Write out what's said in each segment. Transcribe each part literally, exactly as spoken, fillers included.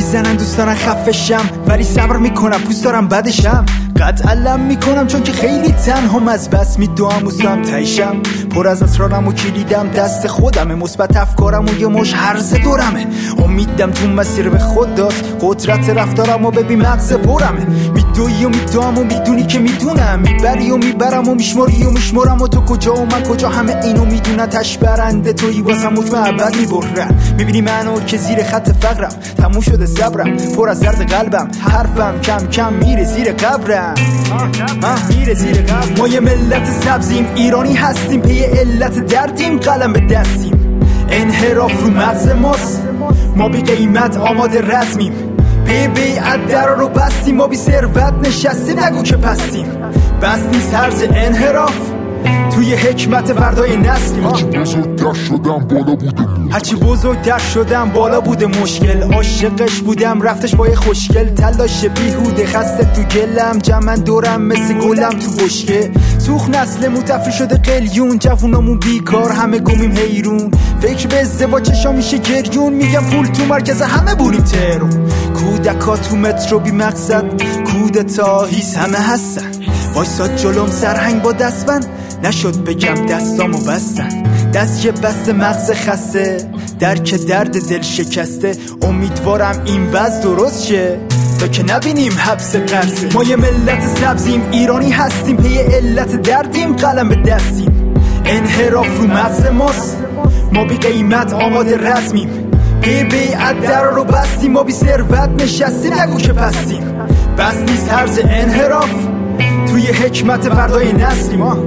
میزنن دوست دارن خفشم، ولی صبر میکنم دوست دارم بدشم. قطع علم میکنم چون که خیلی تنهام، از بس میدوام دوستم تایشم. پر از اسرارم و کلیدم دست خودمه، مثبت افکارم و یه مش هرز دورمه. امیدم تو مسیر به خود داست، قدرت رفتارم و ببین مغز پرمه. میدوی و میدوام و میدونی که میدونم، میبری و میبرم و میشماری و میشمارم. و تو کجا و من کجا همه اینو میدونن، تش برنده تویی واسم حکم ابد میبرن. میبینی منو که زیر خط فقرم، تموم شده صبرم پر از درد قلبم. حرفم کم کم میره زیر قبرم، میره زیر قبرم. ما یه ملت سبزیم، ایرانی هستیم، پی علت دردیم، قلم به دستیم. انحراف رو مغز ماست، ما بی قیمت آماده رسمیم. پی بیعت در رو بستیم، ما بی ثروت نشستیم، نگو که پستیم. بس نیست هرز انحراف، توی حکمت فردای نسلیم. هرچی بزرگتر شدم بالا بوده هرچی بزرگتر شدم بالا بوده مشکل. عاشقش بودم رفتش با یه خوشگل، تلاش بیهوده خسته تو گلم. جمن دورم مثل گلم تو بشکه. سوخ نسل متفری شده قلیون، جوونامون بیکار همه گمیم حیرون. فکر به ازدواج چشا میشه گریون، میگم پول تو مرکز همه بونیم ترون. کودکا تو مترو بی مقصد، کودتا هیس همه هستن. وایساد جلوم سرهنگ با دستبند، نشد بگم دستامو بستن. دست که بست مغز خسته، درک درد دل شکسته. امیدوارم این وضع درست شه تا که نبینیم حبس قرصه. ما یه ملت سبزیم، ایرانی هستیم، پی علت دردیم، قلم به دستیم. انحراف رو مغز ماست، ما بی قیمت آماده رسمیم. پی بیعت در رو بستیم، ما بی ثروت نشستیم، نگو که پستیم. بس نیست هرز انحراف، توی حکمت فردای نسلیم. ما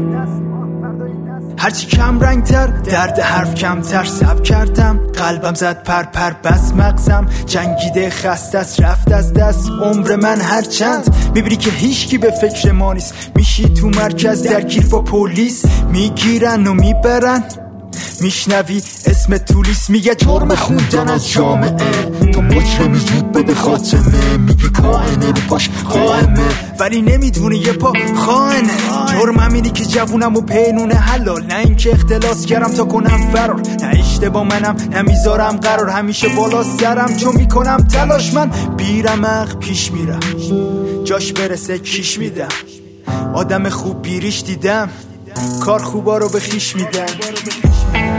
هرچی کم رنگ تر، درد حرف کمتر سب کردم. قلبم زد پر پر بس مغزم جنگیده خسته است، رفت از دست عمر من هر چند. میبینی که هیچکی به فکر ما نیست، میشی تو مرکز درگیر با پلیس. میگیرن و میبرن، میشنوی اسم تولیس میگه جرم خوندن از جامعه. تو مجرمی زود بده خاتمه، میگی کائنه رو پاش قائمه، ولی نمیدونی یه پا خائنه. جرم همینی که جوونم و پینونه حلال، نه این که اختلاس کردم تا کنم فرار. نه اشتباه منم نمیذارم قرار، همیشه بالا سرم چون میکنم تلاش. من بیرمق پیش میرم، جاش برسه کیش میدم. آدم خوب بیریش دیدم، کار خوبا رو به خیش میدم.